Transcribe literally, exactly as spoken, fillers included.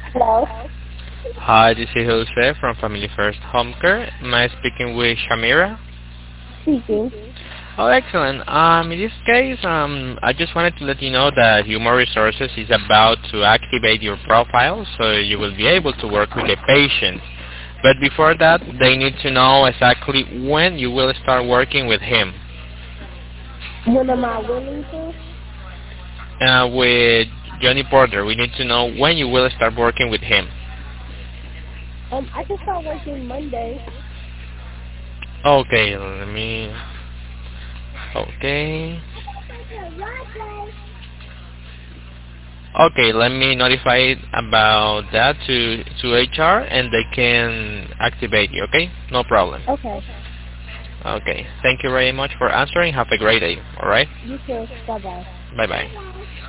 Hello. Hi, this is Jose from Family First Home Care. Am I speaking with Shamira? Speaking. Oh, excellent. Um, in this case, um, I just wanted to let you know that Human Resources is about to activate your profile, so you will be able to work with the patient. But before that, they need to know exactly when you will start working with him. When am I willing to? Uh, with Johnny Porter, we need to know when you will start working with him. Um, I can start working Monday. Okay, let me... Okay. Okay, let me notify about that to to H R and they can activate you, okay? No problem. Okay. Okay. Thank you very much for answering. Have a great day. All right? You too. Bye bye. Bye-bye.